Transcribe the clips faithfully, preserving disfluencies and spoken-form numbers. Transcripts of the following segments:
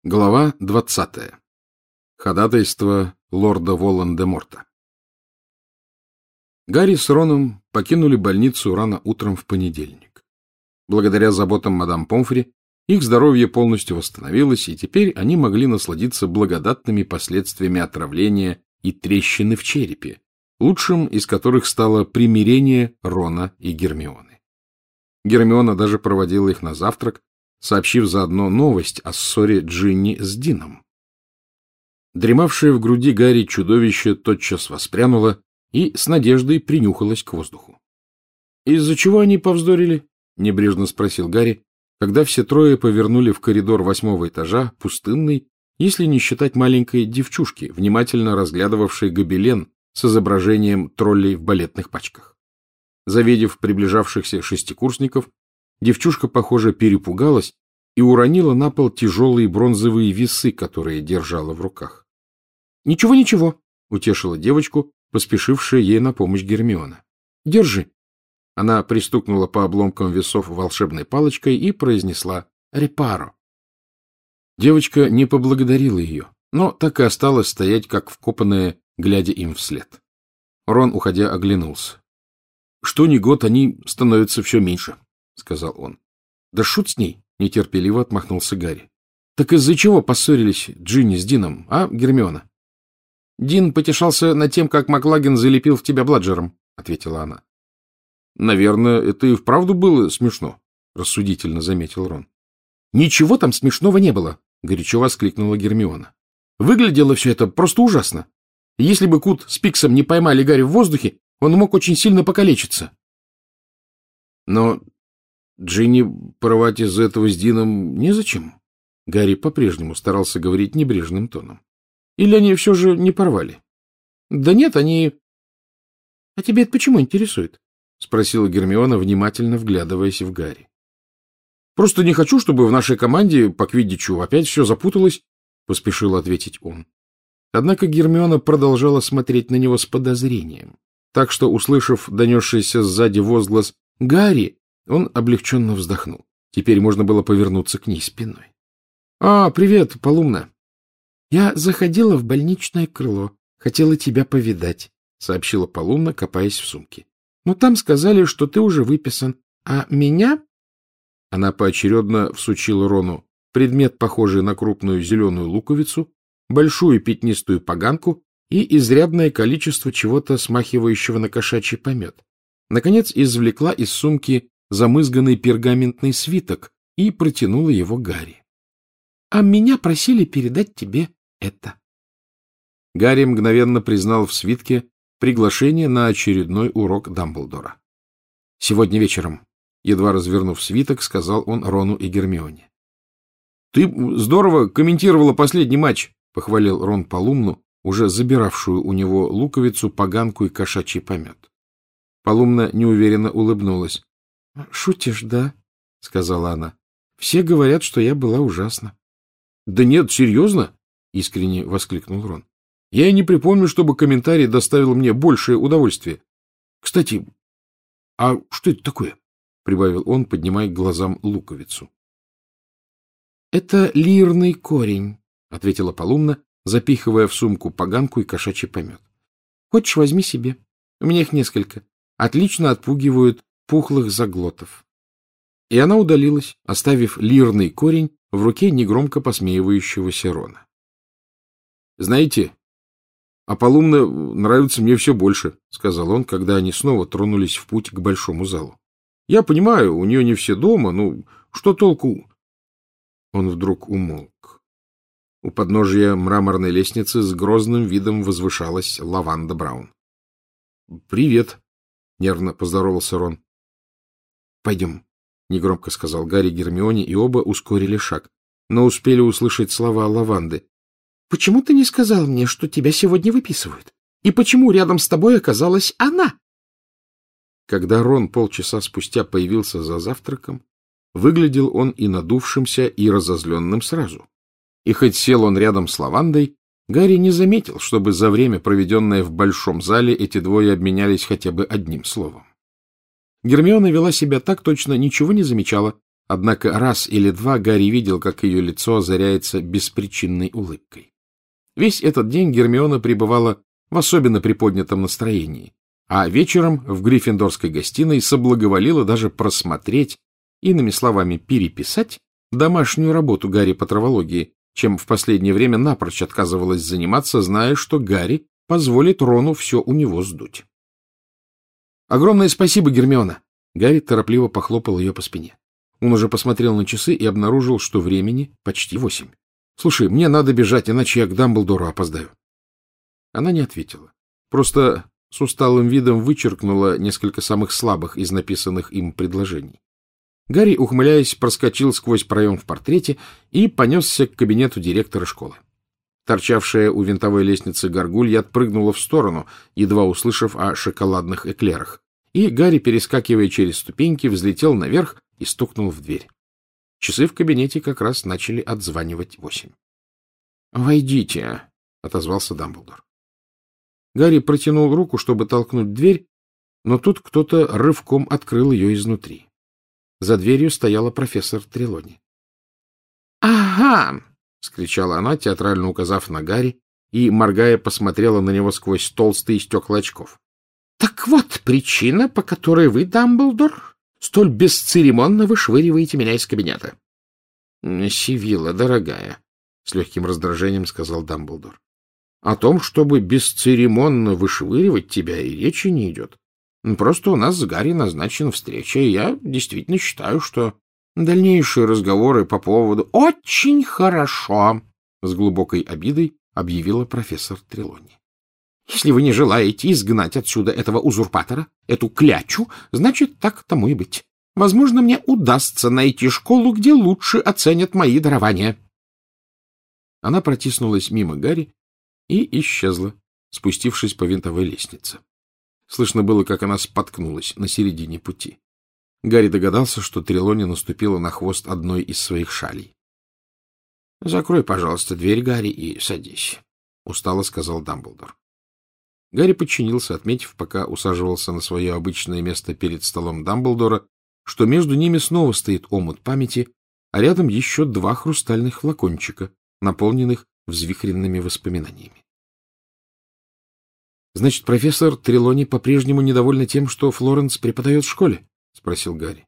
Глава двадцатая. Ходатайство лорда Волан-де-Морта. Гарри с Роном покинули больницу рано утром в понедельник. Благодаря заботам мадам Помфри их здоровье полностью восстановилось, и теперь они могли насладиться благодатными последствиями отравления и трещины в черепе, лучшим из которых стало примирение Рона и Гермионы. Гермиона даже проводила их на завтрак, сообщив заодно новость о ссоре Джинни с Дином. Дремавшее в груди Гарри чудовище тотчас воспрянуло и с надеждой принюхалось к воздуху. — Из-за чего они повздорили? — небрежно спросил Гарри, когда все трое повернули в коридор восьмого этажа, пустынный, если не считать маленькой девчушки, внимательно разглядывавшей гобелен с изображением троллей в балетных пачках. Завидев приближавшихся шестикурсников, девчушка, похоже, перепугалась и уронила на пол тяжелые бронзовые весы, которые держала в руках. — Ничего, ничего, — утешила девочку, поспешившая ей на помощь Гермиона. — Держи. Она пристукнула по обломкам весов волшебной палочкой и произнесла «Репаро». Девочка не поблагодарила ее, но так и осталась стоять, как вкопанная, глядя им вслед. Рон, уходя, оглянулся. — Что ни год, они становятся все меньше, — сказал он. — Да шут с ней, — нетерпеливо отмахнулся Гарри. — Так из-за чего поссорились Джинни с Дином, а, Гермиона? — Дин потешался над тем, как Маклаген залепил в тебя бладжером, — ответила она. — Наверное, это и вправду было смешно, — рассудительно заметил Рон. — Ничего там смешного не было, — горячо воскликнула Гермиона. — Выглядело все это просто ужасно. Если бы Кут с Пиксом не поймали Гарри в воздухе, он мог очень сильно покалечиться. — Но Джинни порвать из-за этого с Дином незачем. Гарри по-прежнему старался говорить небрежным тоном. Или они все же не порвали? — Да нет, они... — А тебе это почему интересует? — спросила Гермиона, внимательно вглядываясь в Гарри. — Просто не хочу, чтобы в нашей команде по квиддичу опять все запуталось, — поспешил ответить он. Однако Гермиона продолжала смотреть на него с подозрением, так что, услышав донесшийся сзади возглас «Гарри», он облегченно вздохнул. Теперь можно было повернуться к ней спиной. — А, привет, Полумна. — Я заходила в больничное крыло, хотела тебя повидать, — сообщила Полумна, копаясь в сумке. — Но там сказали, что ты уже выписан, а меня... Она поочередно всучила Рону предмет, похожий на крупную зеленую луковицу, большую пятнистую поганку и изрядное количество чего-то, смахивающего на кошачий помет. Наконец извлекла из сумки замызганный пергаментный свиток и протянула его Гарри. — А меня просили передать тебе это. Гарри мгновенно признал в свитке приглашение на очередной урок Дамблдора. — Сегодня вечером, едва развернув свиток, сказал он Рону и Гермионе. — Ты здорово комментировала последний матч, — похвалил Рон Полумну, уже забиравшую у него луковицу, поганку и кошачий помет. Полумна неуверенно улыбнулась. — Шутишь, да? — сказала она. — Все говорят, что я была ужасна. — Да нет, серьезно? — искренне воскликнул Рон. — Я и не припомню, чтобы комментарий доставил мне большее удовольствие. Кстати, а что это такое? — прибавил он, поднимая к глазам луковицу. — Это лирный корень, — ответила Полумна, запихивая в сумку поганку и кошачий помет. — Хочешь, возьми себе. У меня их несколько. Отлично отпугивают пухлых заглотов. И она удалилась, оставив лирный корень в руке негромко посмеивающегося Рона. — Знаете, а Полумна нравится мне все больше, — сказал он, когда они снова тронулись в путь к большому залу. — Я понимаю, у нее не все дома, ну, что толку? Он вдруг умолк. У подножия мраморной лестницы с грозным видом возвышалась Лаванда Браун. — Привет, — нервно поздоровался Рон. — Пойдем, — негромко сказал Гарри Гермионе, и оба ускорили шаг, но успели услышать слова Лаванды. — Почему ты не сказал мне, что тебя сегодня выписывают? И почему рядом с тобой оказалась она? Когда Рон полчаса спустя появился за завтраком, выглядел он и надувшимся, и разозленным сразу. И хоть сел он рядом с Лавандой, Гарри не заметил, чтобы за время, проведенное в большом зале, эти двое обменялись хотя бы одним словом. Гермиона вела себя так, точно ничего не замечала, Однако раз или два Гарри видел, как ее лицо озаряется беспричинной улыбкой. Весь этот день Гермиона пребывала в особенно приподнятом настроении, а вечером в Гриффиндорской гостиной соблаговолила даже просмотреть, иными словами переписать, домашнюю работу Гарри по травологии, чем в последнее время напрочь отказывалась заниматься, зная, что Гарри позволит Рону все у него сдуть. «Огромное спасибо, Гермиона!» Гарри торопливо похлопал ее по спине. Он уже посмотрел на часы и обнаружил, что времени почти восемь. «Слушай, мне надо бежать, иначе я к Дамблдору опоздаю». Она не ответила. Просто с усталым видом вычеркнула несколько самых слабых из написанных им предложений. Гарри, ухмыляясь, проскочил сквозь проем в портрете и понесся к кабинету директора школы. Торчавшая у винтовой лестницы горгулья отпрыгнула в сторону, едва услышав о шоколадных эклерах, и Гарри, перескакивая через ступеньки, взлетел наверх и стукнул в дверь. Часы в кабинете как раз начали отзванивать восемь. — Войдите, — отозвался Дамблдор. Гарри протянул руку, чтобы толкнуть дверь, но тут кто-то рывком открыл ее изнутри. За дверью стояла профессор Трелони. — Ага! — вскричала она, театрально указав на Гарри, и, моргая, посмотрела на него сквозь толстые стекла очков. — Так вот причина, по которой вы, Дамблдор, столь бесцеремонно вышвыриваете меня из кабинета. — Сивилла, дорогая, — с легким раздражением сказал Дамблдор. — О том, чтобы бесцеремонно вышвыривать тебя, и речи не идет. Просто у нас с Гарри назначена встреча, и я действительно считаю, что дальнейшие разговоры по поводу... — Очень хорошо, — с глубокой обидой объявила профессор Трелони. — Если вы не желаете изгнать отсюда этого узурпатора, эту клячу, значит, так тому и быть. Возможно, мне удастся найти школу, где лучше оценят мои дарования. Она протиснулась мимо Гарри и исчезла, спустившись по винтовой лестнице. Слышно было, как она споткнулась на середине пути. Гарри догадался, что Трелони наступила на хвост одной из своих шалей. — Закрой, пожалуйста, дверь, Гарри, и садись, — устало сказал Дамблдор. Гарри подчинился, отметив, пока усаживался на свое обычное место перед столом Дамблдора, что между ними снова стоит омут памяти, а рядом еще два хрустальных флакончика, наполненных взвихренными воспоминаниями. — Значит, профессор Трелони по-прежнему недовольна тем, что Флоренс преподает в школе? — спросил Гарри.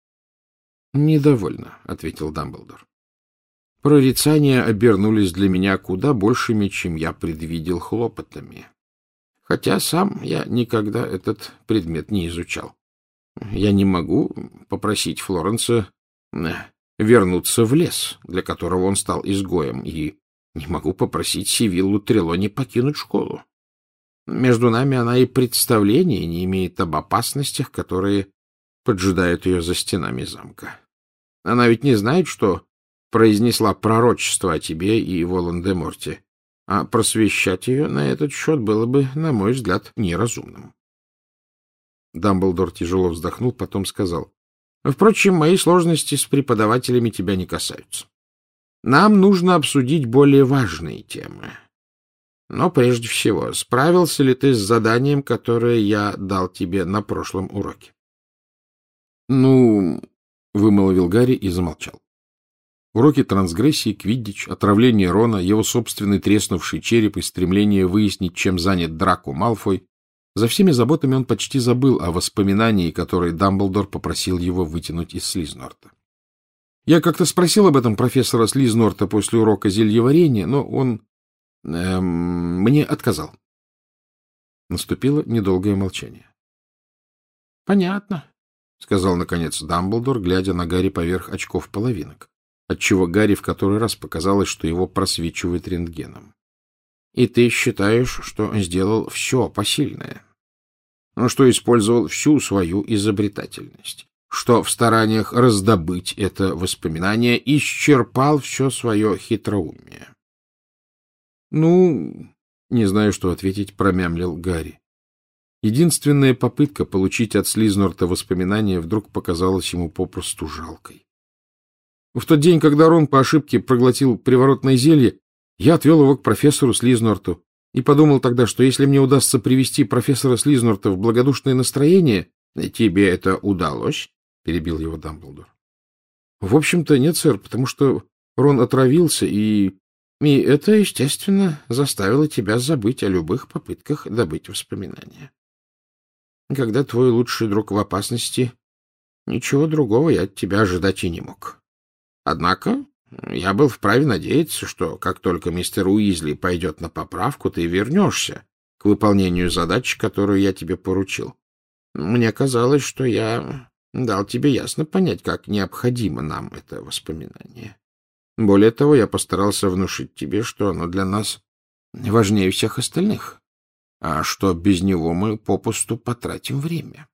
— Недовольна, — ответил Дамблдор. — Прорицания обернулись для меня куда большими, чем я предвидел, хлопотами. Хотя сам я никогда этот предмет не изучал. Я не могу попросить Флоренса вернуться в лес, для которого он стал изгоем, и не могу попросить Сивиллу Трелони покинуть школу. Между нами она и представления не имеет об опасностях, которые поджидают ее за стенами замка. Она ведь не знает, что произнесла пророчество о тебе и Волан-де-Морте, а просвещать ее на этот счет было бы, на мой взгляд, неразумным. Дамблдор тяжело вздохнул, потом сказал: — Впрочем, мои сложности с преподавателями тебя не касаются. Нам нужно обсудить более важные темы. Но прежде всего, справился ли ты с заданием, которое я дал тебе на прошлом уроке? — Ну, — вымолвил Гарри и замолчал. Уроки трансгрессии, квиддич, отравление Рона, его собственный треснувший череп и стремление выяснить, чем занят Драко Малфой — за всеми заботами он почти забыл о воспоминании, которое Дамблдор попросил его вытянуть из Слизнорта. Я как-то спросил об этом профессора Слизнорта после урока зельеварения, но он эм, мне отказал. Наступило недолгое молчание. — Понятно, — сказал, наконец, Дамблдор, глядя на Гарри поверх очков половинок, отчего Гарри в который раз показалось, что его просвечивает рентгеном. — И ты считаешь, что сделал все посильное? Ну, что использовал всю свою изобретательность? Что в стараниях раздобыть это воспоминание исчерпал все свое хитроумие? — Ну, не знаю, что ответить, — промямлил Гарри. Единственная попытка получить от Слизнорта воспоминания вдруг показалась ему попросту жалкой. В тот день, когда Рон по ошибке проглотил приворотное зелье, я отвел его к профессору Слизнорту и подумал тогда, что если мне удастся привести профессора Слизнорта в благодушное настроение... — Тебе это удалось? — перебил его Дамблдор. — В общем-то, нет, сэр, потому что Рон отравился, и... И это, естественно, заставило тебя забыть о любых попытках добыть воспоминания. Когда твой лучший друг в опасности, ничего другого я от тебя ожидать и не мог. Однако я был вправе надеяться, что как только мистер Уизли пойдет на поправку, ты вернешься к выполнению задачи, которую я тебе поручил. Мне казалось, что я дал тебе ясно понять, как необходимо нам это воспоминание. Более того, я постарался внушить тебе, что оно для нас важнее всех остальных, а что без него мы попусту потратим время.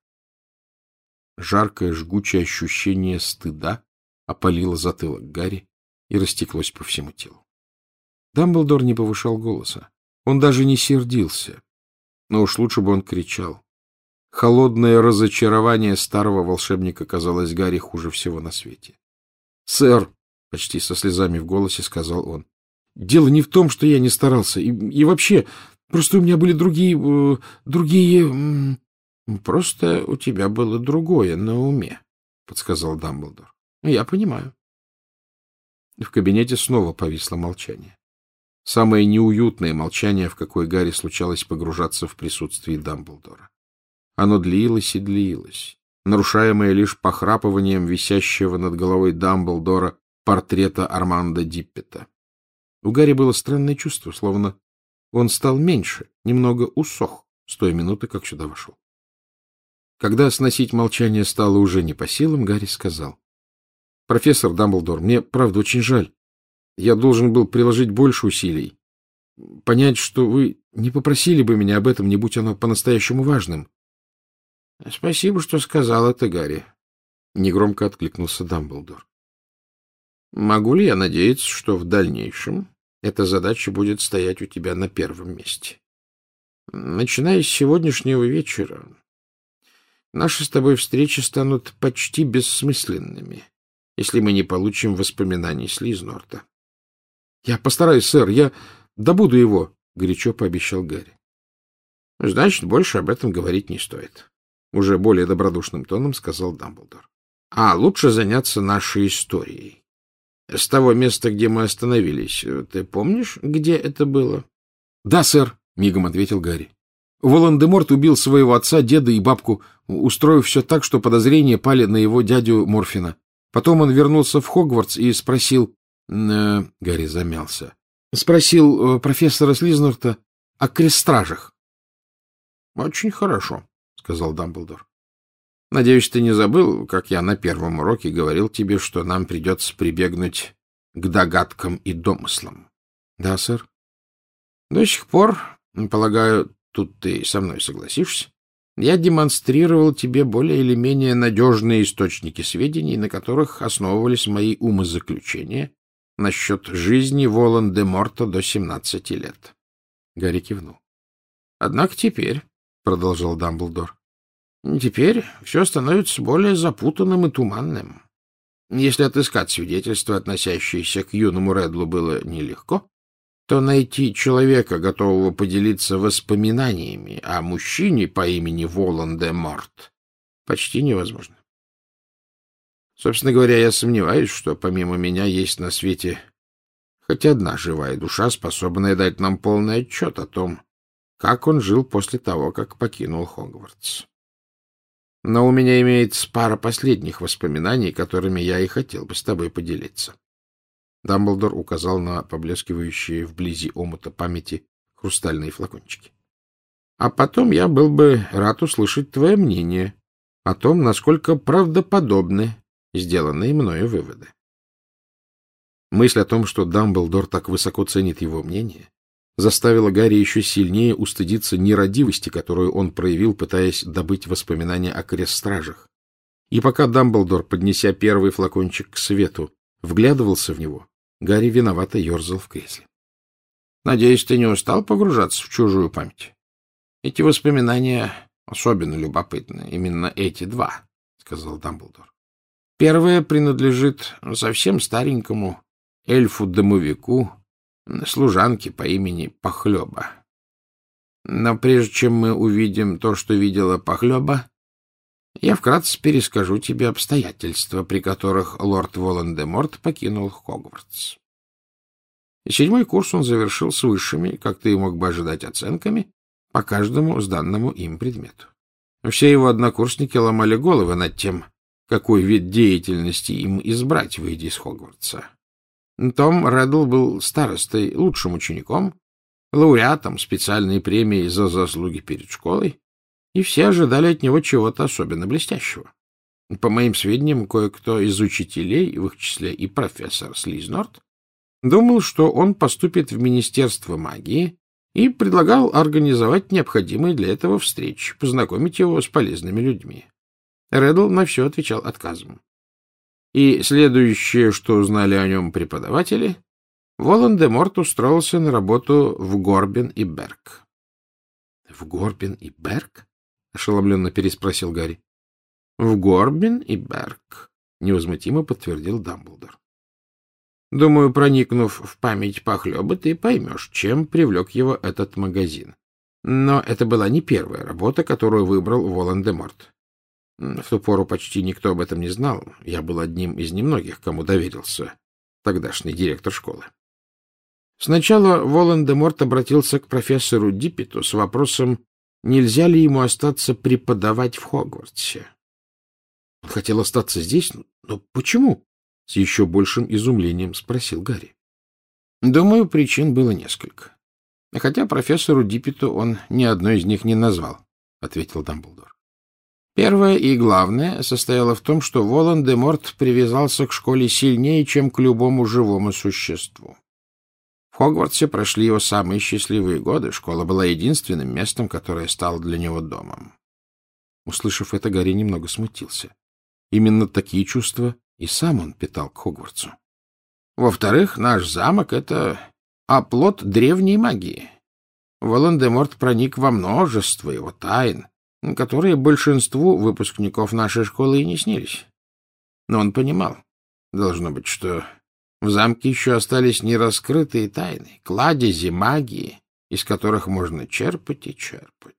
Жаркое, жгучее ощущение стыда опалило затылок Гарри и растеклось по всему телу. Дамблдор не повышал голоса. Он даже не сердился. Но уж лучше бы он кричал. Холодное разочарование старого волшебника казалось Гарри хуже всего на свете. — Сэр! — почти со слезами в голосе сказал он. — Дело не в том, что я не старался. И, и вообще, просто у меня были другие... Э, другие... — Просто у тебя было другое на уме, — подсказал Дамблдор. — Я понимаю. В кабинете снова повисло молчание. Самое неуютное молчание, в какое Гарри случалось погружаться в присутствии Дамблдора. Оно длилось и длилось, нарушаемое лишь похрапыванием висящего над головой Дамблдора портрета Армандо Диппета. У Гарри было странное чувство, словно он стал меньше, немного усох с той минуты, как сюда вошел. Когда сносить молчание стало уже не по силам, Гарри сказал: — Профессор Дамблдор, мне, правда, очень жаль. Я должен был приложить больше усилий. Понять, что вы не попросили бы меня об этом, не будь оно по-настоящему важным. — Спасибо, что сказал это, Гарри. Негромко откликнулся Дамблдор. — Могу ли я надеяться, что в дальнейшем эта задача будет стоять у тебя на первом месте? Начиная с сегодняшнего вечера, наши с тобой встречи станут почти бессмысленными, если мы не получим воспоминаний Слизнорта. — Я постараюсь, сэр, я добуду его, — горячо пообещал Гарри. — Значит, больше об этом говорить не стоит, — уже более добродушным тоном сказал Дамблдор. — А лучше заняться нашей историей. С того места, где мы остановились, ты помнишь, где это было? — Да, сэр, — мигом ответил Гарри. Волан-де-Морт убил своего отца, деда и бабку, устроив все так, что подозрения пали на его дядю Морфина. Потом он вернулся в Хогвартс и спросил... Э, Гарри замялся. Спросил э, профессора Слизнорта о крестстражах. — Очень хорошо, — сказал Дамблдор. — Надеюсь, ты не забыл, как я на первом уроке говорил тебе, что нам придется прибегнуть к догадкам и домыслам. — Да, сэр. — До сих пор, полагаю, тут ты со мной согласишься, я демонстрировал тебе более или менее надежные источники сведений, на которых основывались мои умозаключения насчет жизни Волан-де-Морта до семнадцати лет. Гарри кивнул. — Однако теперь, — продолжал Дамблдор, — теперь все становится более запутанным и туманным. Если отыскать свидетельства, относящиеся к юному Редлу, было нелегко, то найти человека, готового поделиться воспоминаниями о мужчине по имени Волан-де-Морт, почти невозможно. Собственно говоря, я сомневаюсь, что помимо меня есть на свете хоть одна живая душа, способная дать нам полный отчет о том, как он жил после того, как покинул Хогвартс. Но у меня имеется пара последних воспоминаний, которыми я и хотел бы с тобой поделиться. Дамблдор указал на поблескивающие вблизи омута памяти хрустальные флакончики. — А потом я был бы рад услышать твое мнение о том, насколько правдоподобны сделанные мною выводы. Мысль о том, что Дамблдор так высоко ценит его мнение, заставила Гарри еще сильнее устыдиться нерадивости, которую он проявил, пытаясь добыть воспоминания о крестстражах. И пока Дамблдор, поднеся первый флакончик к свету, вглядывался в него, Гарри виновато ерзал в кресле. — Надеюсь, ты не устал погружаться в чужую память? Эти воспоминания особенно любопытны, именно эти два, — сказал Дамблдор. Первое принадлежит совсем старенькому эльфу-домовику, служанке по имени Похлеба. Но прежде чем мы увидим то, что видела Похлеба, Я вкратце перескажу тебе обстоятельства, при которых лорд Волан-де-Морт покинул Хогвартс. Седьмой курс он завершил с высшими, как ты и мог бы ожидать, оценками по каждому сданному им предмету. Все его однокурсники ломали головы над тем, какой вид деятельности им избрать, выйдя из Хогвартса. Том Реддл был старостой, лучшим учеником, лауреатом специальной премии за заслуги перед школой, и все ожидали от него чего-то особенно блестящего. По моим сведениям, кое-кто из учителей, в их числе и профессор Слизнорт, думал, что он поступит в Министерство магии и предлагал организовать необходимые для этого встречи, познакомить его с полезными людьми. Реддл на все отвечал отказом. И следующее, что узнали о нем преподаватели, Волан-де-Морт устроился на работу в Горбин и Берг. — В Горбин и Берг? — ошеломленно переспросил Гарри. — В Горбин и Берг, — невозмутимо подтвердил Дамблдор. — Думаю, проникнув в память похлеба, ты поймешь, чем привлек его этот магазин. Но это была не первая работа, которую выбрал Волан-де-Морт. В ту пору почти никто об этом не знал. Я был одним из немногих, кому доверился тогдашний директор школы. Сначала Волан-де-Морт обратился к профессору Диппету с вопросом, нельзя ли ему остаться преподавать в Хогвартсе. Он хотел остаться здесь, но почему? С еще большим изумлением спросил Гарри. Думаю, причин было несколько. Хотя профессору Диппету он ни одной из них не назвал, ответил Дамблдор. Первое и главное состояло в том, что Волан-де-Морт привязался к школе сильнее, чем к любому живому существу. В Хогвартсе прошли его самые счастливые годы, школа была единственным местом, которое стало для него домом. Услышав это, Гарри немного смутился. Именно такие чувства и сам он питал к Хогвартсу. Во-вторых, наш замок — это оплот древней магии. Волан-де-Морт проник во множество его тайн, которые большинству выпускников нашей школы и не снились. Но он понимал, должно быть, что в замке еще остались нераскрытые тайны, кладези магии, из которых можно черпать и черпать.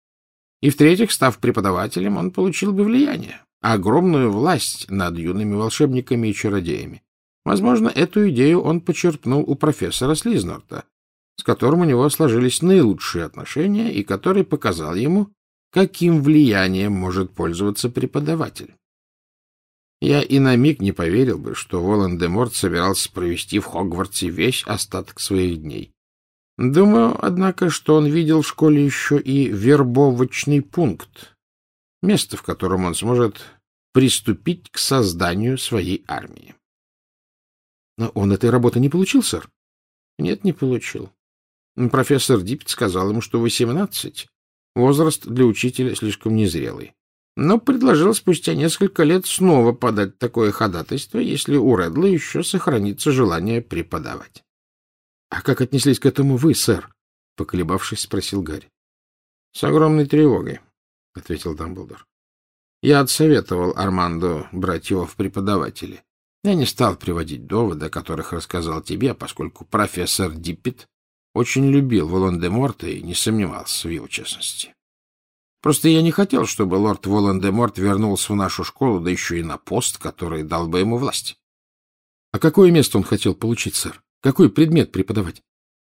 И в-третьих, став преподавателем, он получил бы влияние, огромную власть над юными волшебниками и чародеями. Возможно, эту идею он почерпнул у профессора Слизнорта, с которым у него сложились наилучшие отношения и который показал ему, каким влиянием может пользоваться преподаватель. Я и на миг не поверил бы, что Волан-де-Морт собирался провести в Хогвартсе весь остаток своих дней. Думаю, однако, что он видел в школе еще и вербовочный пункт, место, в котором он сможет приступить к созданию своей армии. Но он этой работы не получил, сэр? Нет, не получил. Профессор Диппет сказал ему, что восемнадцать — возраст для учителя слишком незрелый. Но предложил спустя несколько лет снова подать такое ходатайство, если у Реддла еще сохранится желание преподавать. — А как отнеслись к этому вы, сэр? — поколебавшись, спросил Гарри. — С огромной тревогой, — ответил Дамблдор. — Я отсоветовал Армандо брать его в преподаватели. Я не стал приводить доводы, о которых рассказал тебе, поскольку профессор Диппет очень любил Волан-де-Морта и не сомневался в его честности. Просто я не хотел, чтобы лорд Волан-де-Морт вернулся в нашу школу, да еще и на пост, который дал бы ему власть. — А какое место он хотел получить, сэр? Какой предмет преподавать?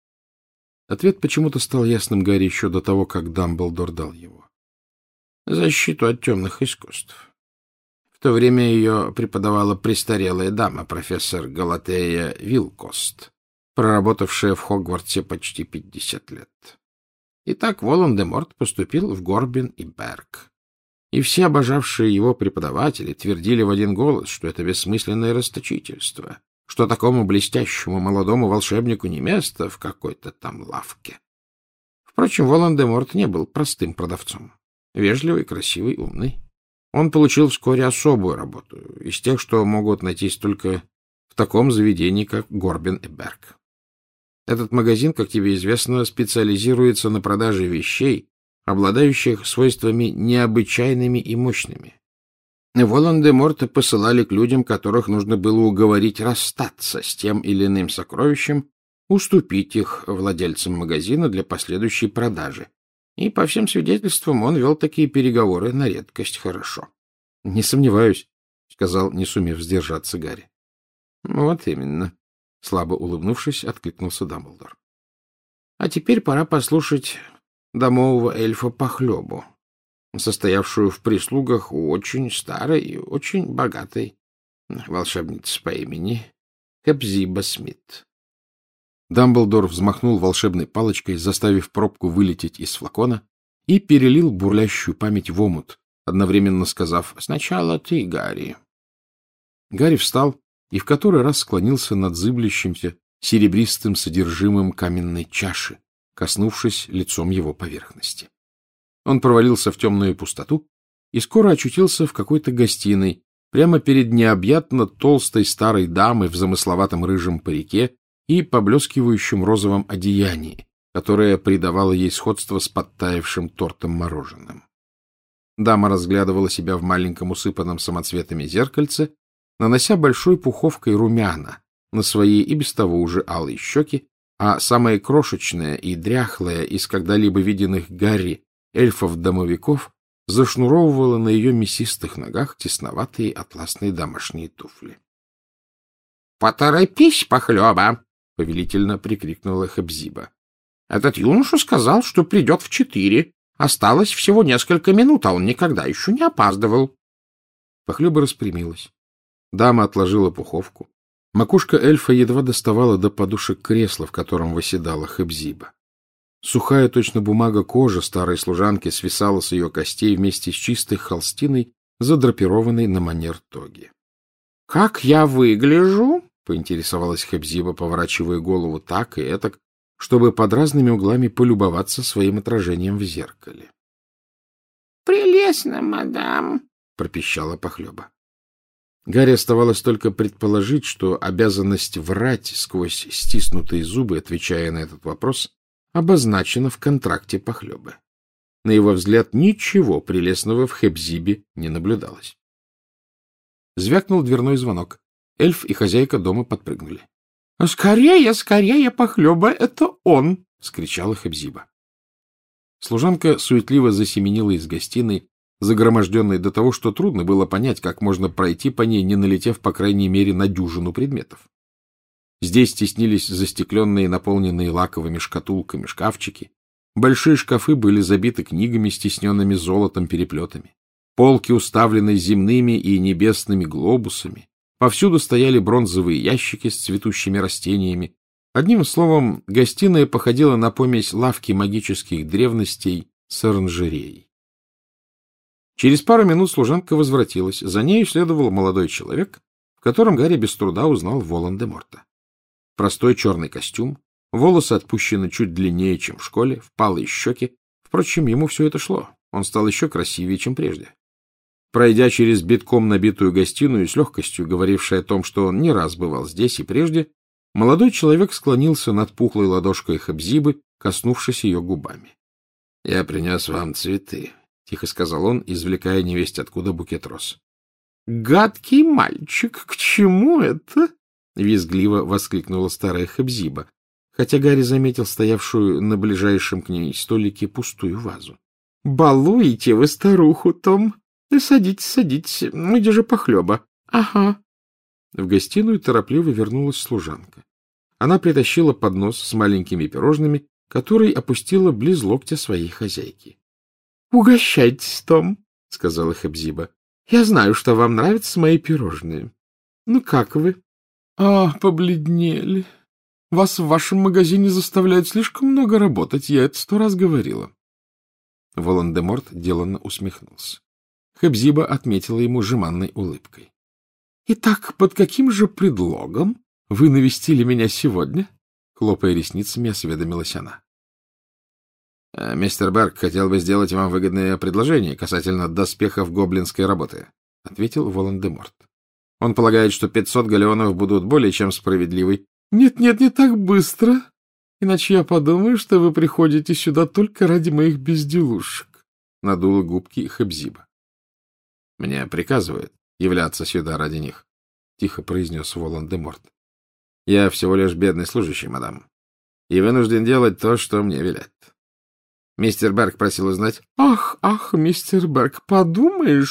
Ответ почему-то стал ясным Гарри еще до того, как Дамблдор дал его. Защиту от темных искусств. В то время ее преподавала престарелая дама, профессор Галатея Вилкост, проработавшая в Хогвартсе почти пятьдесят лет. Итак, Волан-де-Морт поступил в Горбин и Берг. И все обожавшие его преподаватели твердили в один голос, что это бессмысленное расточительство, что такому блестящему молодому волшебнику не место в какой-то там лавке. Впрочем, Волан-де-Морт не был простым продавцом. Вежливый, красивый, умный. Он получил вскоре особую работу, из тех, что могут найтись только в таком заведении, как Горбин и Берг. Этот магазин, как тебе известно, специализируется на продаже вещей, обладающих свойствами необычайными и мощными. Волан-де-Морта посылали к людям, которых нужно было уговорить расстаться с тем или иным сокровищем, уступить их владельцам магазина для последующей продажи. И, по всем свидетельствам, он вел такие переговоры на редкость хорошо. — Не сомневаюсь, — сказал, не сумев сдержаться, Гарри. — Вот именно, — слабо улыбнувшись, откликнулся Дамблдор. — А теперь пора послушать домового эльфа Похлебу, состоявшую в прислугах у очень старой и очень богатой волшебницы по имени Хепзиба Смит. Дамблдор взмахнул волшебной палочкой, заставив пробку вылететь из флакона, и перелил бурлящую память в омут, одновременно сказав: «Сначала ты, Гарри». Гарри встал и в который раз склонился над зыблящимся серебристым содержимым каменной чаши, коснувшись лицом его поверхности. Он провалился в темную пустоту и скоро очутился в какой-то гостиной, прямо перед необъятно толстой старой дамой в замысловатом рыжем парике и поблескивающем розовом одеянии, которое придавало ей сходство с подтаявшим тортом-мороженым. Дама разглядывала себя в маленьком усыпанном самоцветами зеркальце, нанося большой пуховкой румяна на свои и без того уже алые щеки, а самое крошечное и дряхлое из когда-либо виденных Гарри эльфов-домовиков зашнуровывала на ее мясистых ногах тесноватые атласные домашние туфли. — Поторопись, Похлеба! — повелительно прикрикнула Хепзиба. — Этот юноша сказал, что придет в четыре. Осталось всего несколько минут, а он никогда еще не опаздывал. Похлеба распрямилась. Дама отложила пуховку. Макушка эльфа едва доставала до подушек кресла, в котором восседала Хепзиба. Сухая, точно бумага, кожа старой служанки свисала с ее костей вместе с чистой холстиной, задрапированной на манер тоги. — Как я выгляжу? — поинтересовалась Хепзиба, поворачивая голову так и этак, чтобы под разными углами полюбоваться своим отражением в зеркале. — Прелестно, мадам, — пропищала Похлеба. Гарри оставалось только предположить, что обязанность врать сквозь стиснутые зубы, отвечая на этот вопрос, обозначена в контракте Похлебы. На его взгляд, ничего прелестного в Хепзибе не наблюдалось. Звякнул дверной звонок. Эльф и хозяйка дома подпрыгнули. — Скорее, скорее, Похлеба, это он! — скричала Хепзиба. Служанка суетливо засеменила из гостиной, загроможденной до того, что трудно было понять, как можно пройти по ней, не налетев, по крайней мере, на дюжину предметов. Здесь теснились застекленные, наполненные лаковыми шкатулками шкафчики. Большие шкафы были забиты книгами с тисненными золотом переплетами. Полки уставлены земными и небесными глобусами. Повсюду стояли бронзовые ящики с цветущими растениями. Одним словом, гостиная походила на помесь лавки магических древностей с оранжереей. Через пару минут служанка возвратилась. За нею следовал молодой человек, в котором Гарри без труда узнал Волан-де-Морта. Простой черный костюм, волосы отпущены чуть длиннее, чем в школе, впалые щеки. Впрочем, ему все это шло. Он стал еще красивее, чем прежде. Пройдя через битком набитую гостиную с легкостью, говорившей о том, что он не раз бывал здесь и прежде, молодой человек склонился над пухлой ладошкой Хепзибы, коснувшись ее губами. — Я принес вам цветы, — тихо сказал он, извлекая невесть откуда букет роз. — Гадкий мальчик, к чему это? — визгливо воскликнула старая Хепзиба, хотя Гарри заметил стоявшую на ближайшем к ней столике пустую вазу. — Балуете вы старуху, Том? Садитесь, садитесь. Где же Похлеба? — Ага. В гостиную торопливо вернулась служанка. Она притащила поднос с маленькими пирожными, который опустила близ локтя своей хозяйки. — Угощайтесь, Том, — сказала Хепзиба. — Я знаю, что вам нравятся мои пирожные. Ну, как вы? — А, побледнели. Вас в вашем магазине заставляют слишком много работать, я это сто раз говорила. Волан-де-Морт деланно усмехнулся. Хепзиба отметила ему жеманной улыбкой. — Итак, под каким же предлогом вы навестили меня сегодня? — хлопая ресницами, осведомилась она. — Мистер Берг хотел бы сделать вам выгодное предложение касательно доспехов гоблинской работы, — ответил Волан-де-Морт. — Он полагает, что пятьсот галеонов будут более чем справедливы. Нет, — Нет-нет, не так быстро, иначе я подумаю, что вы приходите сюда только ради моих безделушек, — надула губки Хепзиба. — Мне приказывают являться сюда ради них, — тихо произнес Волан-де-Морт. — Я всего лишь бедный служащий, мадам, и вынужден делать то, что мне велят. Мистер Берг просил узнать... — Ах, ах, мистер Берг, подумаешь,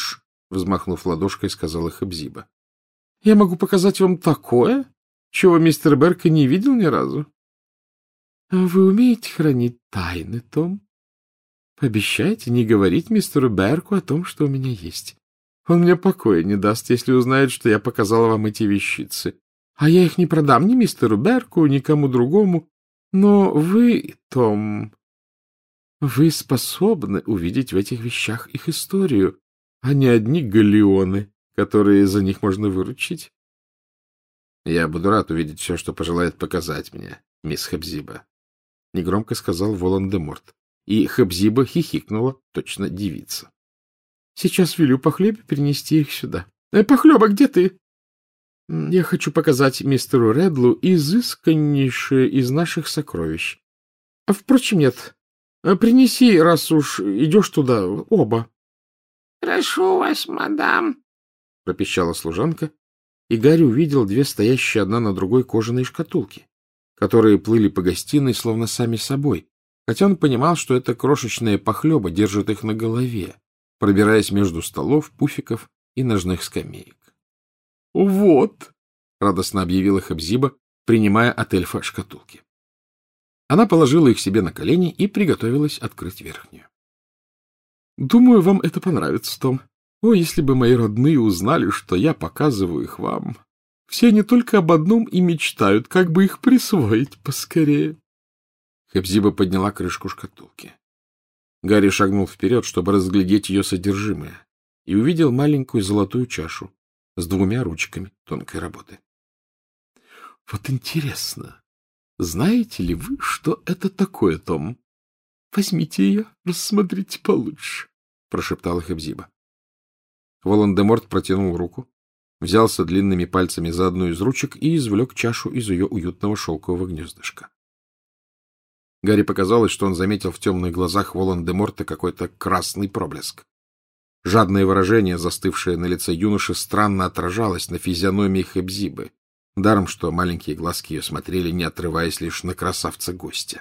— взмахнув ладошкой, сказала Хепзиба. — Я могу показать вам такое, чего мистер Берк и не видел ни разу. — Вы умеете хранить тайны, Том? Пообещайте не говорить мистеру Берку о том, что у меня есть. Он мне покоя не даст, если узнает, что я показала вам эти вещицы. А я их не продам ни мистеру Берку, ни кому другому. Но вы, Том, вы способны увидеть в этих вещах их историю, а не одни галеоны, которые за них можно выручить. — Я буду рад увидеть все, что пожелает показать мне, мисс Хепзиба, — негромко сказал Волан-де-Морт. И Хепзиба хихикнула, точно девица. — Сейчас велю по хлебе перенести их сюда. Э, — Похлеба, где ты? — Я хочу показать мистеру Редлу изысканнейшее из наших сокровищ. А, впрочем, нет. Принеси, раз уж идешь туда, оба. — Прошу вас, мадам, — пропищала служанка, и Гарри увидел две стоящие одна на другой кожаные шкатулки, которые плыли по гостиной словно сами собой, хотя он понимал, что эта крошечная похлеба держит их на голове, пробираясь между столов, пуфиков и ножных скамеек. — Вот! — радостно объявила Хепзиба, принимая от эльфа шкатулки. Она положила их себе на колени и приготовилась открыть верхнюю. — Думаю, вам это понравится, Том. О, если бы мои родные узнали, что я показываю их вам. Все они только об одном и мечтают, как бы их присвоить поскорее. Хепзиба подняла крышку шкатулки. Гарри шагнул вперед, чтобы разглядеть ее содержимое, и увидел маленькую золотую чашу с двумя ручками тонкой работы. — Вот интересно, знаете ли вы, что это такое, Том? Возьмите ее, рассмотрите получше, — прошептала Хепзиба. Волан-де-Морт протянул руку, взялся длинными пальцами за одну из ручек и извлек чашу из ее уютного шелкового гнездышка. Гарри показалось, что он заметил в темных глазах Волан-де-Морта какой-то красный проблеск. Жадное выражение, застывшее на лице юноши, странно отражалось на физиономии Хепзибы, даром что маленькие глазки ее смотрели, не отрываясь лишь на красавца-гостя.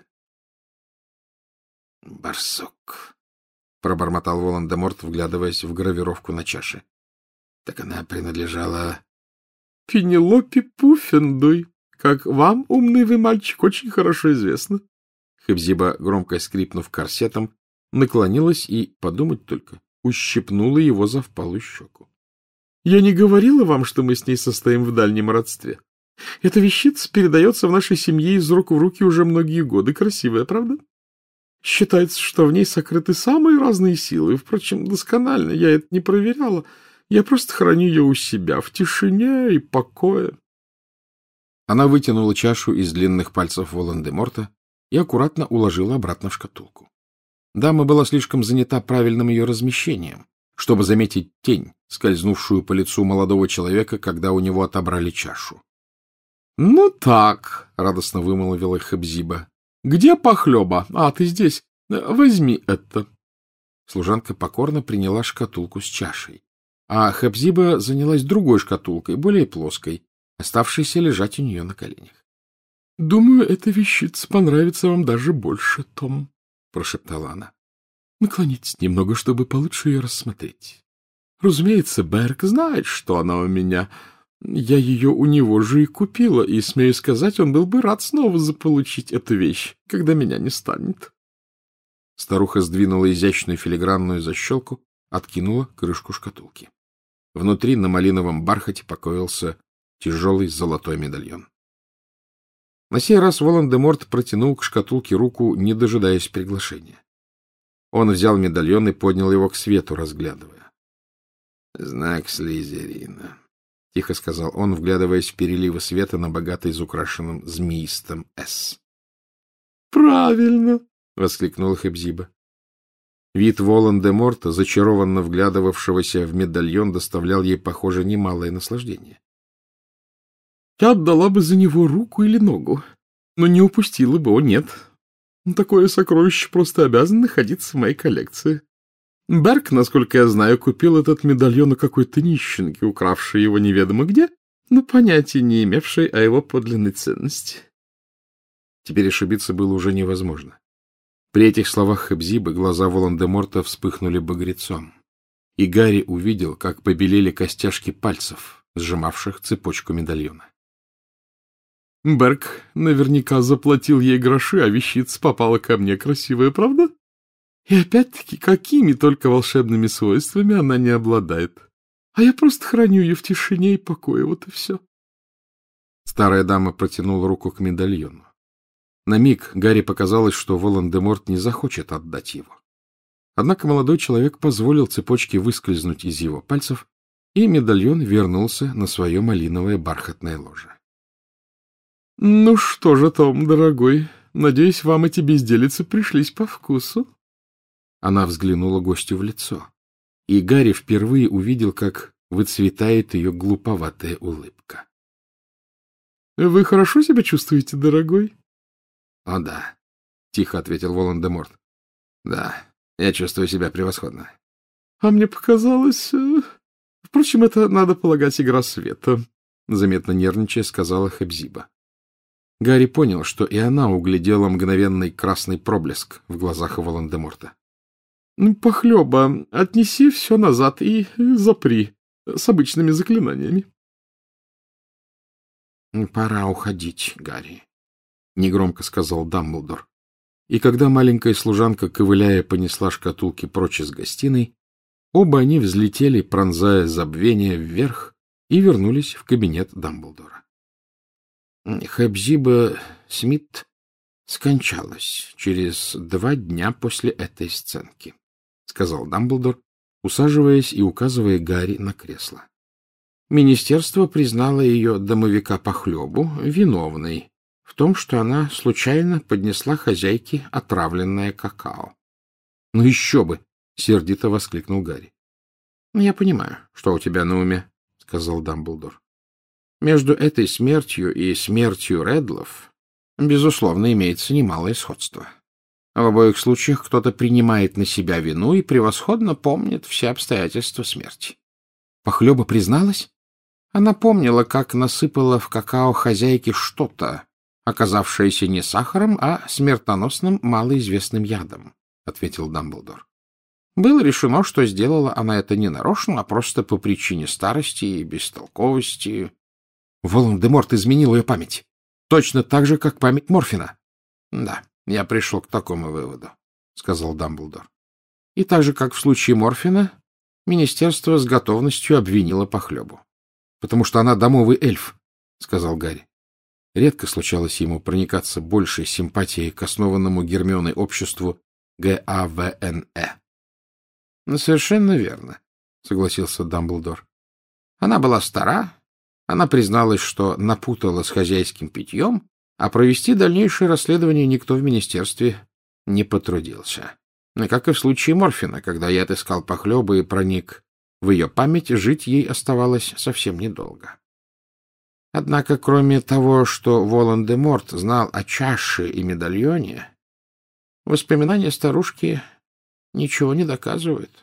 — Барсук! — пробормотал Волан-де-Морт, вглядываясь в гравировку на чаше. — Так она принадлежала... — Пенелопе Пуффендуй, как вам, умный вы мальчик, очень хорошо известно. Хепзиба, громко скрипнув корсетом, наклонилась и, подумать только, ущипнула его за впалую щеку. — Я не говорила вам, что мы с ней состоим в дальнем родстве. Эта вещица передается в нашей семье из рук в руки уже многие годы. Красивая, правда? Считается, что в ней сокрыты самые разные силы. Впрочем, досконально я это не проверяла. Я просто храню ее у себя в тишине и покое. Она вытянула чашу из длинных пальцев Волан-де-Морта и аккуратно уложила обратно в шкатулку. Дама была слишком занята правильным ее размещением, чтобы заметить тень, скользнувшую по лицу молодого человека, когда у него отобрали чашу. — Ну так, — радостно вымолвила Хепзиба. — Где похлеба? А, ты здесь. Возьми это. Служанка покорно приняла шкатулку с чашей, а Хепзиба занялась другой шкатулкой, более плоской, оставшейся лежать у нее на коленях. — Думаю, эта вещица понравится вам даже больше, Том, — прошептала она. — Наклонитесь немного, чтобы получше ее рассмотреть. Разумеется, Берк знает, что она у меня. Я ее у него же и купила, и, смею сказать, он был бы рад снова заполучить эту вещь, когда меня не станет. Старуха сдвинула изящную филигранную защелку, откинула крышку шкатулки. Внутри на малиновом бархате покоился тяжелый золотой медальон. На сей раз Волан-де-Морт протянул к шкатулке руку, не дожидаясь приглашения. Он взял медальон и поднял его к свету, разглядывая. — Знак Слизерина, — тихо сказал он, вглядываясь в переливы света на богато изукрашенном змеистом «С». — Правильно! — воскликнула Хепзиба. Вид Волан-де-Морта, зачарованно вглядывавшегося в медальон, доставлял ей, похоже, немалое наслаждение. — Я отдала бы за него руку или ногу, но не упустила бы, о нет. Такое сокровище просто обязано находиться в моей коллекции. Берк, насколько я знаю, купил этот медальон у какой-то нищенки, укравшей его неведомо где, но понятия не имевшей о его подлинной ценности. Теперь ошибиться было уже невозможно. При этих словах Хепзибы глаза Волан-де-Морта вспыхнули багрецом, и Гарри увидел, как побелели костяшки пальцев, сжимавших цепочку медальона. Берг наверняка заплатил ей гроши, а вещица попала ко мне красивая, правда? И опять-таки, какими только волшебными свойствами она не обладает. А я просто храню ее в тишине и покое, вот и все. Старая дама протянула руку к медальону. На миг Гарри показалось, что Волан-де-Морт не захочет отдать его. Однако молодой человек позволил цепочке выскользнуть из его пальцев, и медальон вернулся на свое малиновое бархатное ложе. — Ну что же, Том, дорогой, надеюсь, вам эти безделицы пришлись по вкусу? Она взглянула гостю в лицо, и Гарри впервые увидел, как выцветает ее глуповатая улыбка. — Вы хорошо себя чувствуете, дорогой? — О, да, — тихо ответил Волан-де-Морт. — Да, я чувствую себя превосходно. — А мне показалось... Впрочем, это, надо полагать, игра света, — заметно нервничая сказала Хепзиба. Гарри понял, что и она углядела мгновенный красный проблеск в глазах Волан-де-Морта. — Похлеба, отнеси все назад и запри с обычными заклинаниями. — Пора уходить, Гарри, — негромко сказал Дамблдор. И когда маленькая служанка, ковыляя, понесла шкатулки прочь из гостиной, оба они взлетели, пронзая забвение, вверх и вернулись в кабинет Дамблдора. Хепзиба Смит скончалась через два дня после этой сценки, — сказал Дамблдор, усаживаясь и указывая Гарри на кресло. Министерство признало ее домовика Похлебу виновной в том, что она случайно поднесла хозяйке отравленное какао. — Ну еще бы! — сердито воскликнул Гарри. — Я понимаю, что у тебя на уме, — сказал Дамблдор. Между этой смертью и смертью Редлов, безусловно, имеется немалое сходство. В обоих случаях кто-то принимает на себя вину и превосходно помнит все обстоятельства смерти. Похлеба призналась? Она помнила, как насыпала в какао хозяйке что-то, оказавшееся не сахаром, а смертоносным малоизвестным ядом, — ответил Дамблдор. Было решено, что сделала она это не нарочно, а просто по причине старости и бестолковости. Волан-де-Морт изменил ее память. Точно так же, как память Морфина. — Да, я пришел к такому выводу, — сказал Дамблдор. И так же, как в случае Морфина, министерство с готовностью обвинило Похлебу. — Потому что она домовый эльф, — сказал Гарри. Редко случалось ему проникаться большей симпатией к основанному Гермионой обществу ГАВНЭ. — Совершенно верно, — согласился Дамблдор. Она была стара. Она призналась, что напутала с хозяйским питьем, а провести дальнейшее расследование никто в министерстве не потрудился. Как и в случае Морфина, когда я отыскал Похлебу и проник в ее память, жить ей оставалось совсем недолго. Однако, кроме того, что Волан-де-Морт знал о чаше и медальоне, воспоминания старушки ничего не доказывают.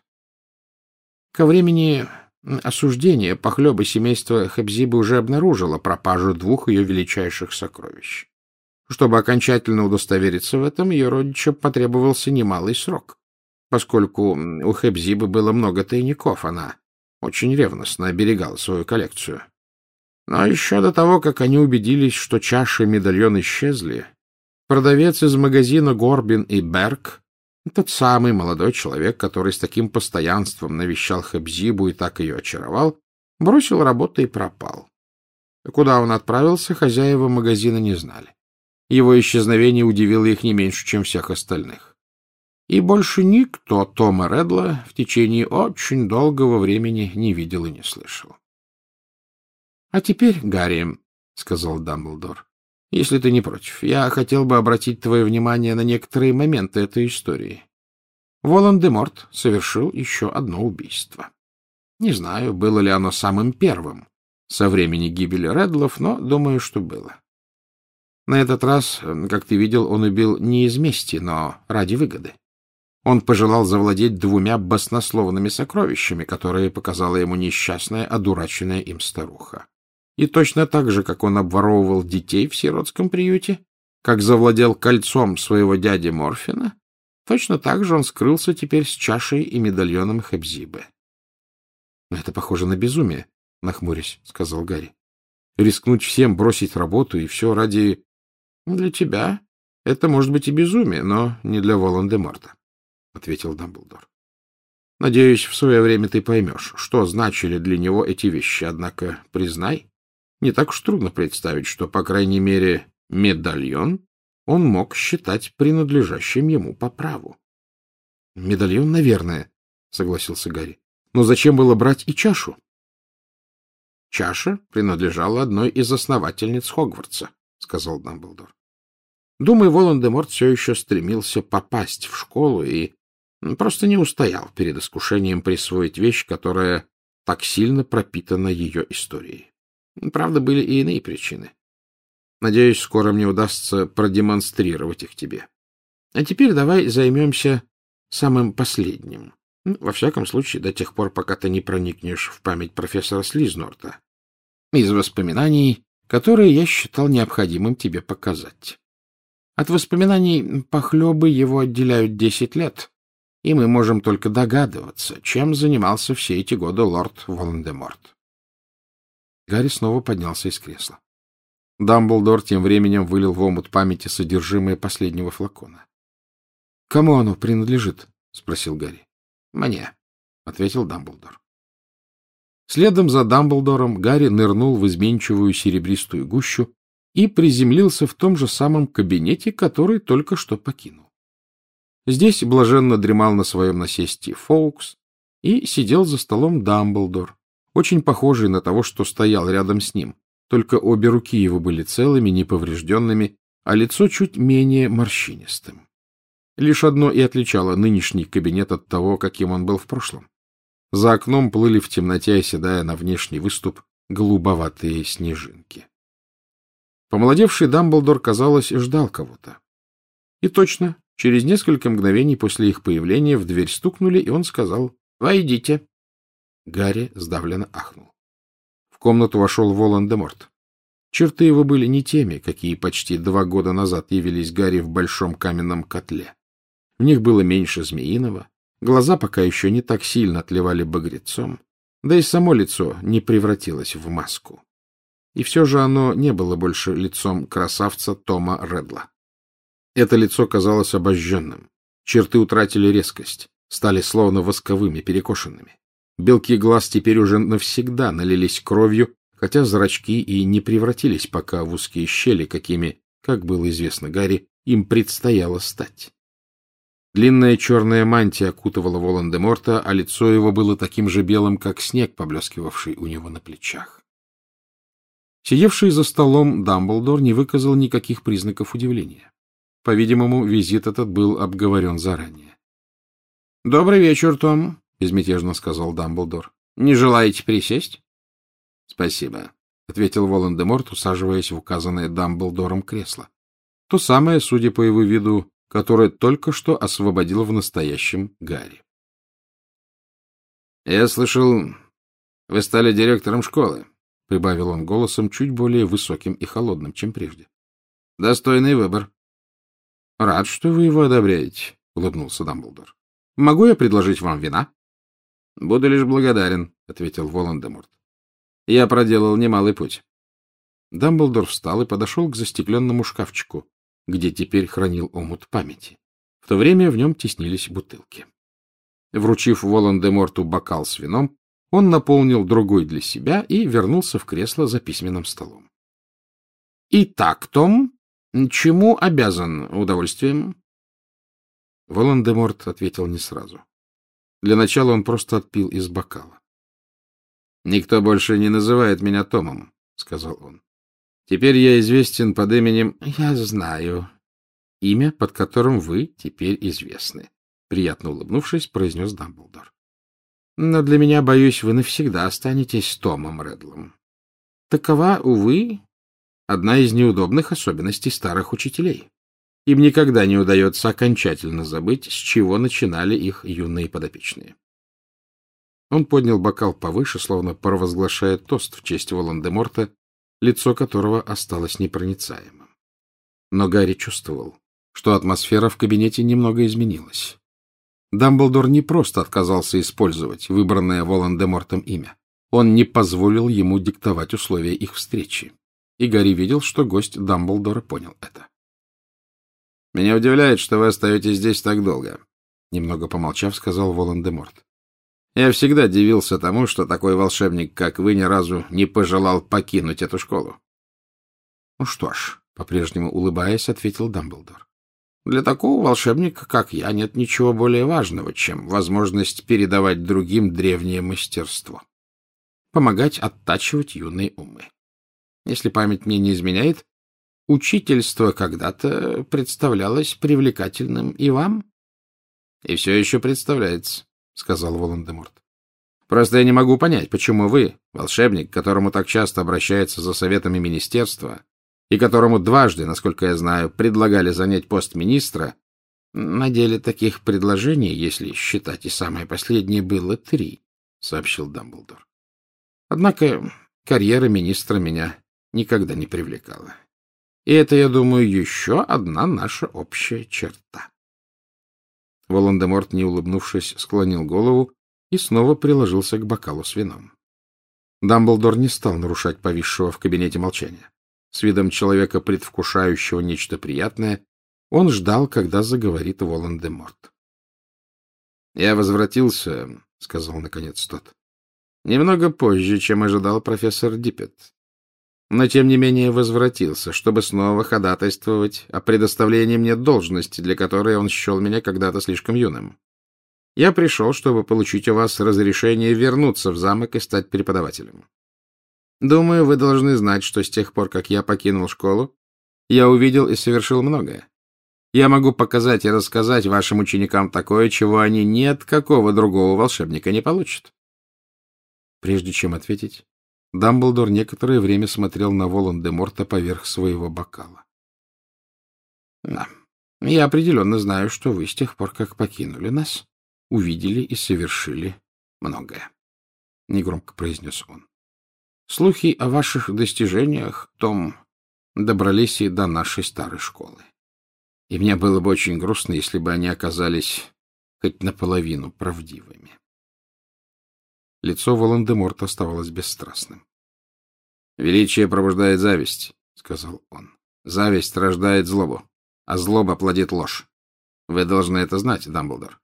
Ко времени осуждения Похлебы семейство Хепзибы уже обнаружило пропажу двух ее величайших сокровищ. Чтобы окончательно удостовериться в этом, ее родичам потребовался немалый срок. Поскольку у Хепзибы было много тайников, она очень ревностно оберегала свою коллекцию. Но еще до того, как они убедились, что чаши и медальон исчезли, продавец из магазина Горбин и Берг, тот самый молодой человек, который с таким постоянством навещал Хепзибу и так ее очаровал, бросил работу и пропал. Куда он отправился, хозяева магазина не знали. Его исчезновение удивило их не меньше, чем всех остальных. И больше никто Тома Редла в течение очень долгого времени не видел и не слышал. — А теперь, Гарри, — сказал Дамблдор, — если ты не против, я хотел бы обратить твое внимание на некоторые моменты этой истории. Волан-де-Морт совершил еще одно убийство. Не знаю, было ли оно самым первым со времени гибели Редлов, но думаю, что было. На этот раз, как ты видел, он убил не из мести, но ради выгоды. Он пожелал завладеть двумя баснословными сокровищами, которые показала ему несчастная, одураченная им старуха. И точно так же, как он обворовывал детей в сиротском приюте, как завладел кольцом своего дяди Морфина, точно так же он скрылся теперь с чашей и медальоном Хепзибы. — Это похоже на безумие, — нахмурясь, сказал Гарри. — Рискнуть всем, бросить работу и все ради... — Для тебя это может быть и безумие, но не для Волан-де-Морта, — ответил Дамблдор. — Надеюсь, в свое время ты поймешь, что значили для него эти вещи, однако, признай, не так уж трудно представить, что, по крайней мере, медальон он мог считать принадлежащим ему по праву. — Медальон, наверное, — согласился Гарри. — Но зачем было брать и чашу? — Чаша принадлежала одной из основательниц Хогвартса, — сказал Дамблдор. — Думаю, Волан-де-Морт все еще стремился попасть в школу и просто не устоял перед искушением присвоить вещь, которая так сильно пропитана ее историей. Правда, были и иные причины. Надеюсь, скоро мне удастся продемонстрировать их тебе. А теперь давай займемся самым последним. Во всяком случае, до тех пор, пока ты не проникнешь в память профессора Слизнорта из воспоминаний, которые я считал необходимым тебе показать. От воспоминаний похлебы его отделяют десять лет, и мы можем только догадываться, чем занимался все эти годы лорд Волан-де-Морт. Гарри снова поднялся из кресла. Дамблдор тем временем вылил в омут памяти содержимое последнего флакона. — Кому оно принадлежит? — спросил Гарри. — Мне, — ответил Дамблдор. Следом за Дамблдором Гарри нырнул в изменчивую серебристую гущу и приземлился в том же самом кабинете, который только что покинул. Здесь блаженно дремал на своем насесте Фоукс, и сидел за столом Дамблдор, очень похожий на того, что стоял рядом с ним, только обе руки его были целыми, неповрежденными, а лицо чуть менее морщинистым. Лишь одно и отличало нынешний кабинет от того, каким он был в прошлом. За окном плыли в темноте, оседая на внешний выступ, голубоватые снежинки. Помолодевший Дамблдор, казалось, ждал кого-то. И точно, через несколько мгновений после их появления в дверь стукнули, и он сказал: «Войдите». Гарри сдавленно ахнул. В комнату вошел Волан-де-Морт. Черты его были не теми, какие почти два года назад явились Гарри в большом каменном котле. В них было меньше змеиного, глаза пока еще не так сильно отливали багрецом, да и само лицо не превратилось в маску. И все же оно не было больше лицом красавца Тома Редла. Это лицо казалось обожженным, черты утратили резкость, стали словно восковыми, перекошенными. Белки глаз теперь уже навсегда налились кровью, хотя зрачки и не превратились пока в узкие щели, какими, как было известно Гарри, им предстояло стать. Длинная черная мантия окутывала Волан-де-Морта, а лицо его было таким же белым, как снег, поблескивавший у него на плечах. Сидевший за столом Дамблдор не выказал никаких признаков удивления. По-видимому, визит этот был обговорен заранее. — Добрый вечер, Том, — безмятежно сказал Дамблдор. — Не желаете присесть? — Спасибо, — ответил Волан-де-Морт, усаживаясь в указанное Дамблдором кресло. То самое, судя по его виду, которое только что освободил в настоящем Гарри. — Я слышал, вы стали директором школы, — прибавил он голосом чуть более высоким и холодным, чем прежде. — Достойный выбор. — Рад, что вы его одобряете, — улыбнулся Дамблдор. — Могу я предложить вам вина? — Буду лишь благодарен, — ответил Волан-де-Морт. — Я проделал немалый путь. Дамблдор встал и подошел к застекленному шкафчику, где теперь хранил омут памяти. В то время в нем теснились бутылки. Вручив Волан-де-Морту бокал с вином, он наполнил другой для себя и вернулся в кресло за письменным столом. — Итак, Том, чему обязан удовольствием? Волан-де-Морт ответил не сразу. Для начала он просто отпил из бокала. — Никто больше не называет меня Томом, — сказал он. — Теперь я известен под именем... — Я знаю. Имя, под которым вы теперь известны, — приятно улыбнувшись, произнес Дамблдор. — Но для меня, боюсь, вы навсегда останетесь Томом Редлом. Такова, увы, одна из неудобных особенностей старых учителей. Им никогда не удается окончательно забыть, с чего начинали их юные подопечные. Он поднял бокал повыше, словно провозглашая тост в честь Волан-де-Морта, лицо которого осталось непроницаемым. Но Гарри чувствовал, что атмосфера в кабинете немного изменилась. Дамблдор не просто отказался использовать выбранное Волан-де-Мортом имя. Он не позволил ему диктовать условия их встречи. И Гарри видел, что гость Дамблдора понял это. — Меня удивляет, что вы остаетесь здесь так долго, — немного помолчав, сказал Волан-де-Морт. — Я всегда дивился тому, что такой волшебник, как вы, ни разу не пожелал покинуть эту школу. — Ну что ж, — по-прежнему улыбаясь, ответил Дамблдор. — Для такого волшебника, как я, нет ничего более важного, чем возможность передавать другим древнее мастерство. Помогать оттачивать юные умы. Если память мне не изменяет, учительство когда-то представлялось привлекательным и вам? — И все еще представляется, — сказал Волан-де-Морт. — Просто я не могу понять, почему вы, волшебник, к которому так часто обращается за советами министерства, и которому дважды, насколько я знаю, предлагали занять пост министра, на деле таких предложений, если считать и самое последнее, было три, — сообщил Дамблдор. Однако карьера министра меня никогда не привлекала. И это, я думаю, еще одна наша общая черта. Волан-де-Морт, не улыбнувшись, склонил голову и снова приложился к бокалу с вином. Дамблдор не стал нарушать повисшего в кабинете молчания. С видом человека, предвкушающего нечто приятное, он ждал, когда заговорит Волан-де-Морт. — Я возвратился, — сказал наконец тот, — немного позже, чем ожидал профессор Диппет. Но, тем не менее, возвратился, чтобы снова ходатайствовать о предоставлении мне должности, для которой он счел меня когда-то слишком юным. Я пришел, чтобы получить у вас разрешение вернуться в замок и стать преподавателем. Думаю, вы должны знать, что с тех пор, как я покинул школу, я увидел и совершил многое. Я могу показать и рассказать вашим ученикам такое, чего они ни от какого другого волшебника не получат. Прежде чем ответить, Дамблдор некоторое время смотрел на Волан-де-Морта поверх своего бокала. — Да, я определенно знаю, что вы с тех пор, как покинули нас, увидели и совершили многое, — негромко произнес он. — Слухи о ваших достижениях, Том, добрались и до нашей старой школы. И мне было бы очень грустно, если бы они оказались хоть наполовину правдивыми. Лицо Волан-де-Морта оставалось бесстрастным. — Величие пробуждает зависть, — сказал он. — Зависть рождает злобу, а злоба плодит ложь. Вы должны это знать, Дамблдор.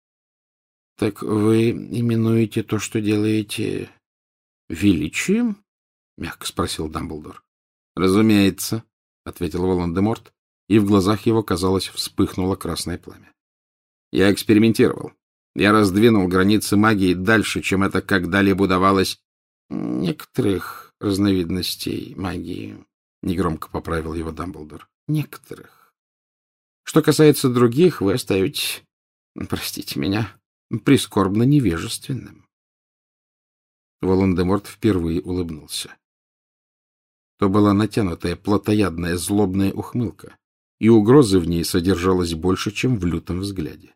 — Так вы именуете то, что делаете, величием? — мягко спросил Дамблдор. — Разумеется, — ответил Волан-де-Морт, и в глазах его, казалось, вспыхнуло красное пламя. — Я экспериментировал. Я раздвинул границы магии дальше, чем это когда-либо удавалось некоторых разновидностей магии, — негромко поправил его Дамблдор. — Некоторых. Что касается других, вы остаетесь, простите меня, прискорбно невежественным. Волан-де-Морт впервые улыбнулся. То была натянутая, плотоядная, злобная ухмылка, и угрозы в ней содержалось больше, чем в лютом взгляде.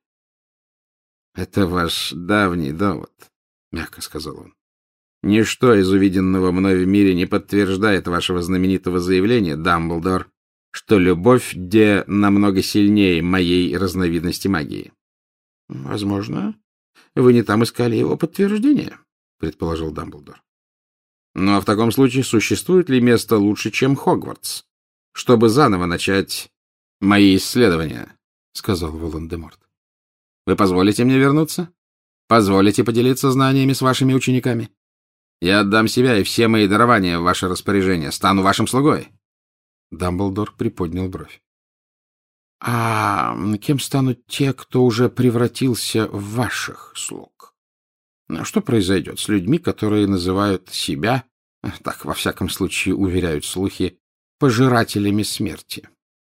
— Это ваш давний довод, — мягко сказал он. — Ничто из увиденного мной в мире не подтверждает вашего знаменитого заявления, Дамблдор, что любовь де намного сильнее моей разновидности магии. — Возможно, вы не там искали его подтверждение, — предположил Дамблдор. — Ну, а в таком случае существует ли место лучше, чем Хогвартс, чтобы заново начать мои исследования? — сказал Волан-де-Морт. — Вы позволите мне вернуться? Позволите поделиться знаниями с вашими учениками? Я отдам себя и все мои дарования в ваше распоряжение, стану вашим слугой. Дамблдор приподнял бровь. — А кем станут те, кто уже превратился в ваших слуг? Что произойдет с людьми, которые называют себя, так во всяком случае уверяют слухи, пожирателями смерти?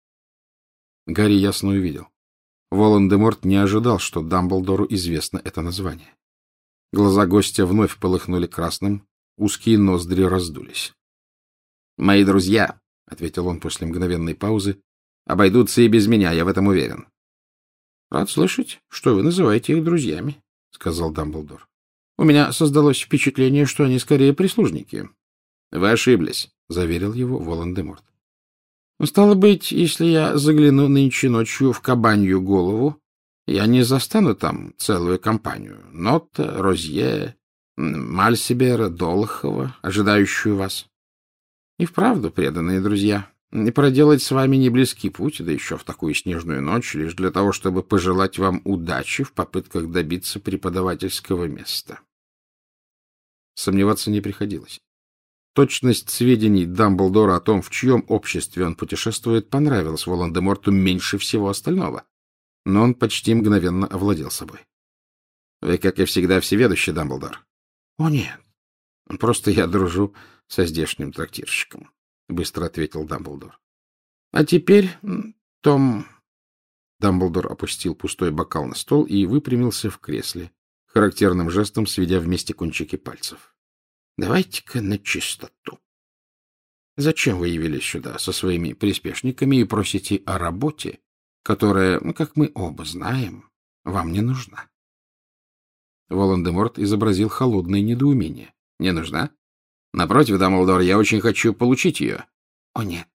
Гарри ясно увидел. Волан-де-Морт не ожидал, что Дамблдору известно это название. Глаза гостя вновь полыхнули красным, узкие ноздри раздулись. — Мои друзья, — ответил он после мгновенной паузы, — обойдутся и без меня, я в этом уверен. — Рад слышать, что вы называете их друзьями, — сказал Дамблдор. — У меня создалось впечатление, что они скорее прислужники. — Вы ошиблись, — заверил его Волан-де-Морт. — Стало быть, если я загляну нынче ночью в кабанью голову, Я не застану там целую компанию. Нота, Розье, Мальсибера, Долохова, ожидающую вас. И вправду, преданные друзья, не проделать с вами не близкий путь, да еще в такую снежную ночь, лишь для того, чтобы пожелать вам удачи в попытках добиться преподавательского места. Сомневаться не приходилось. Точность сведений Дамблдора о том, в чьем обществе он путешествует, понравилась Волан-де-Морту меньше всего остального, но он почти мгновенно овладел собой. — Вы, как и всегда, всеведущий, Дамблдор. — О, нет, просто я дружу со здешним трактирщиком, — быстро ответил Дамблдор. — А теперь, Том... Дамблдор опустил пустой бокал на стол и выпрямился в кресле, характерным жестом сведя вместе кончики пальцев. — Давайте-ка на чистоту. Зачем вы явились сюда со своими приспешниками и просите о работе, которая, ну, как мы оба знаем, вам не нужна? Волан-де-Морт изобразил холодное недоумение. — Не нужна? Напротив, Дамблдор, я очень хочу получить ее. — О, нет.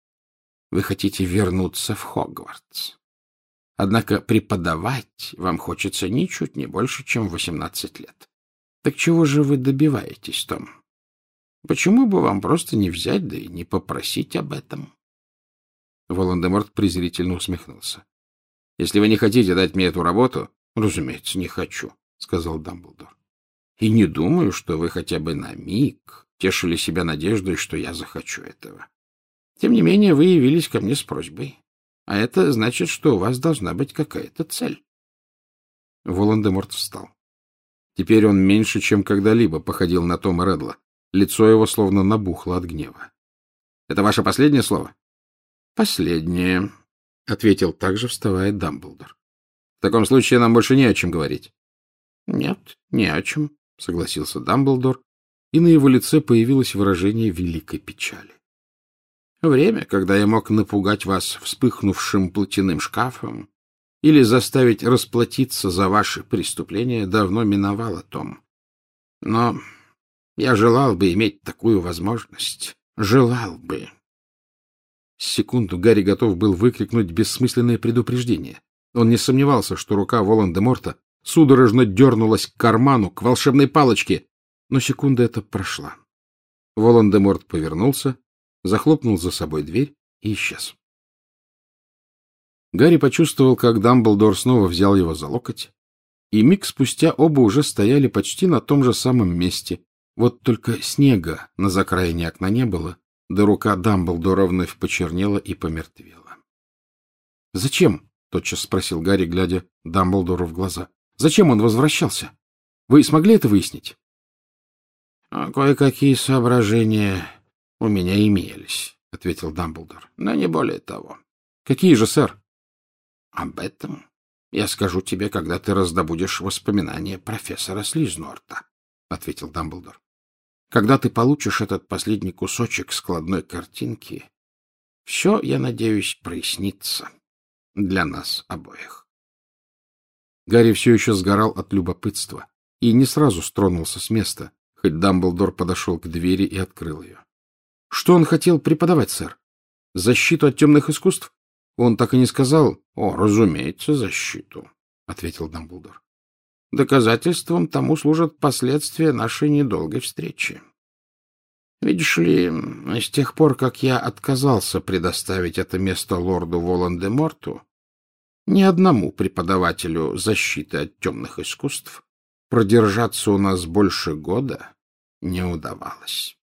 Вы хотите вернуться в Хогвартс. Однако преподавать вам хочется ничуть не больше, чем восемнадцать лет. Так чего же вы добиваетесь, Том? Почему бы вам просто не взять, да и не попросить об этом? Волан-де-Морт презрительно усмехнулся. — Если вы не хотите дать мне эту работу... — Разумеется, не хочу, — сказал Дамблдор. — И не думаю, что вы хотя бы на миг тешили себя надеждой, что я захочу этого. Тем не менее, вы явились ко мне с просьбой. А это значит, что у вас должна быть какая-то цель. Волан-де-Морт встал. Теперь он меньше, чем когда-либо походил на Тома Реддла. Лицо его словно набухло от гнева. — Это ваше последнее слово? — Последнее, — ответил также, вставая Дамблдор. — В таком случае нам больше не о чем говорить. — Нет, не о чем, — согласился Дамблдор, и на его лице появилось выражение великой печали. Время, когда я мог напугать вас вспыхнувшим платяным шкафом или заставить расплатиться за ваши преступления, давно миновало, Том. Но я желал бы иметь такую возможность. Желал бы. С секунду Гарри готов был выкрикнуть бессмысленное предупреждение. Он не сомневался, что рука Волан-де-Морта судорожно дернулась к карману, к волшебной палочке, но секунда эта прошла. Волан-де-Морт повернулся, захлопнул за собой дверь и исчез. Гарри почувствовал, как Дамблдор снова взял его за локоть, и миг спустя оба уже стояли почти на том же самом месте, вот только снега на закраине окна не было, да рука Дамблдора вновь почернела и помертвела. — Зачем? — тотчас спросил Гарри, глядя Дамблдору в глаза. — Зачем он возвращался? Вы смогли это выяснить? — Кое-какие соображения у меня имелись, — ответил Дамблдор, — но не более того. — Какие же, сэр? — Об этом я скажу тебе, когда ты раздобудешь воспоминания профессора Слизнорта, — ответил Дамблдор. — Когда ты получишь этот последний кусочек складной картинки, все, я надеюсь, прояснится для нас обоих. Гарри все еще сгорал от любопытства и не сразу стронулся с места, хоть Дамблдор подошел к двери и открыл ее. — Что он хотел преподавать, сэр? Защиту от темных искусств? Он так и не сказал. — О, разумеется, защиту, — ответил Дамблдор. — Доказательством тому служат последствия нашей недолгой встречи. Видишь ли, с тех пор, как я отказался предоставить это место лорду Волан-де-Морту, ни одному преподавателю защиты от темных искусств продержаться у нас больше года не удавалось.